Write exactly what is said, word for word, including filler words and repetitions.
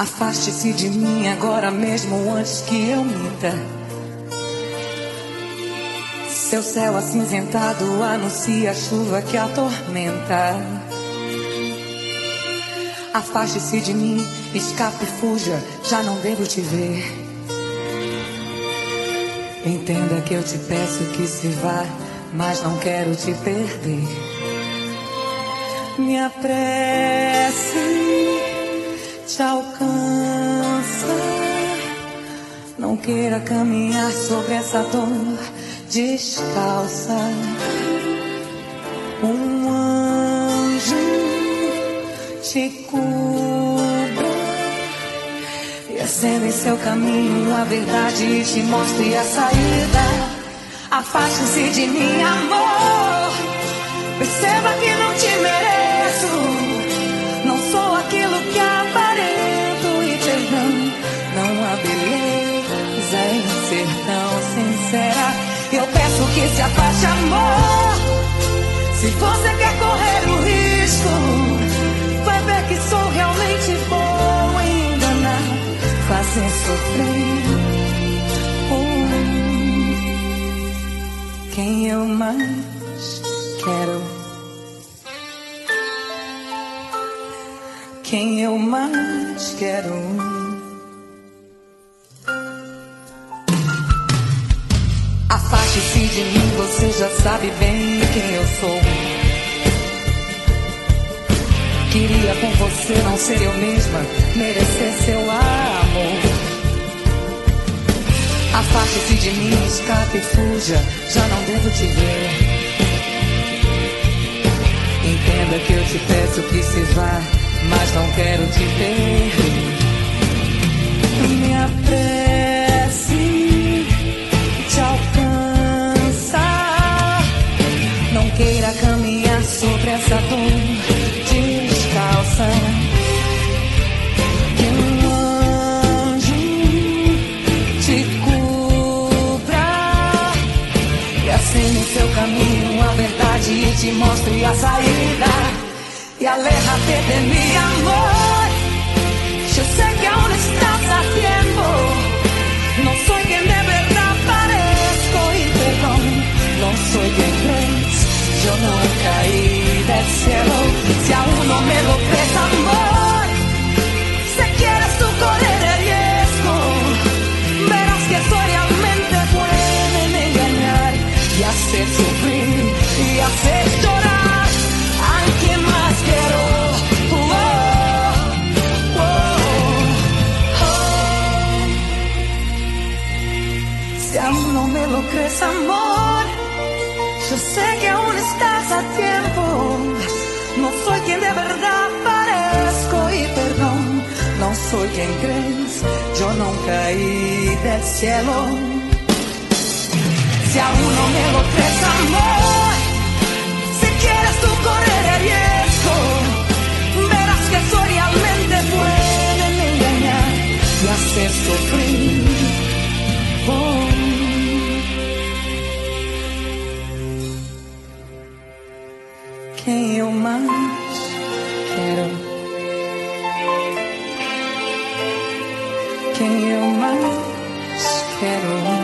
Afaste-se de mim agora mesmo antes que eu minta. Seu céu acinzentado anuncia a chuva que atormenta. Afaste-se de mim, escape, fuja, já não devo te ver. Entenda que eu te peço que se vá, mas não quero te perder. Minha prece te alcança. Não queira caminhar sobre essa dor descalça. Um anjo te cubra e acenda em seu caminho a verdade e te mostre a saída. Afaste-se de mim, amor. Perceba que não te mereço. Não sou aquilo que aparento. E perdão, não há beleza em ser tão sincera. Eu peço que se afaste, amor. Se você quer correr o risco, vai ver que sou realmente bom em enganar, fazer sofrer. Oh, quem eu mais quero, quem eu mais quero. Afaste-se de mim, você já sabe bem quem eu sou. Queria com você não ser eu mesma, merecer seu amor. Afaste-se de mim, escape e fuja, já não devo te ver. Entenda que eu te peço que se vá, mas não quero te perder. Minha prece te alcança. Não queira caminhar sobre essa dor descalça. Que um anjo te cubra e acenda em seu caminho a verdade e te mostre a saída. Y aléjate de mi amor. Yo sé que aún estás a tiempo. No soy quien de verdad parezco y perdón, no soy quien crees. Yo no caí del cielo. Si aún no me lo crees, amor, si quieres tú correr el riesgo, verás que soy realmente buena en engañar y hacer sufrir y hacer llorar. Ay, ¿qué más quiero? Oh, oh, oh. Si aún no me lo crees, amor, yo sé que aún estás a tiempo. No soy quien de verdad parezco y perdón, no soy quien crees. Yo no caí del cielo. Si aún no me lo crees, amor, si quieres tú correr el riesgo, verás que soy realmente buena en engañar y hacer sufrir. Oh. Quem eu mais quero, quem eu mais quero.